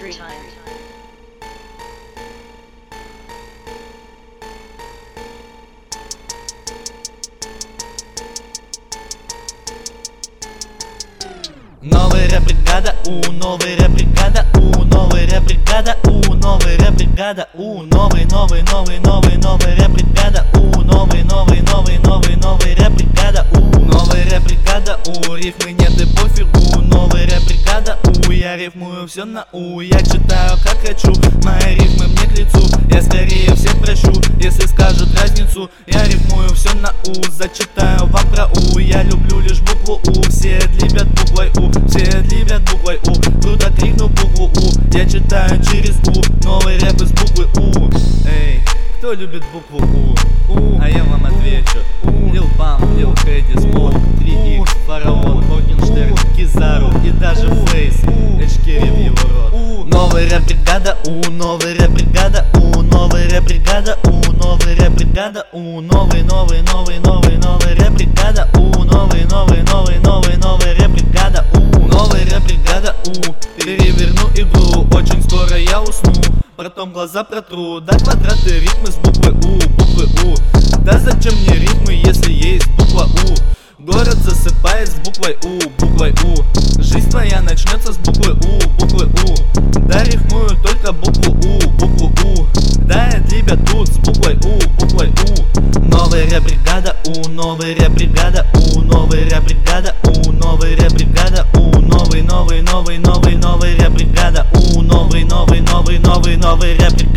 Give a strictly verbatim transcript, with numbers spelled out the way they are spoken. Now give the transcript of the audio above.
Новая бригада, у, новая бригада, у, новая бригада, у, новая бригада, у, новый, новый, новый, новый, новая бригада, у, новый, новый, новый, новый, новая бригада, у, новая бригада, у, рифмы нет и пофигу, новая бригада, у, я рифмую все на у, я читаю как хочу, мои рифмы мне к лицу, я скорее всех прощу, если скажут разницу, я рифмую все на у, зачитаю вам про у, я люблю лишь букву у, все любят буквой у, все любят буквой у, круто крикну букву у, я читаю через у, новый рэп из буквы у. Эй, кто любит букву у? У, а я вам отвечу: Лил Памп, Лил Хэдди, Смок, три икс, Фараон, Моргенштерн, Кизару и даже Фейс, Эшкери в его рот. Новая рэп бригада, у, новая рэп бригада, у, новая рэп бригада, у, новая рэп бригада, у, новый, новый, новый, новый, новый рэп бригада, у, новый, новый, новый, новый, новый рэп бригада, у, новая рэп бригада, у, переверну игру, очень скоро я усну, потом глаза протру, да квадраты ритмы с буквы у, буквы у, да зачем мне ритмы, если есть буква у, город засыпает с буквой у, буквой у, жизнь твоя начнется с буквы у, буквы у, да рифмую только букву у, букву у, да это ребят тут с буквой у, буквой у, новая рэп бригада, у, новая рэп бригада, у, новая рэп бригада, у, новая рэп бригада, у, новый, новый, новый, новый, новый рэп бригада, у, новый, новый, новый, новый, новый рэп бригада.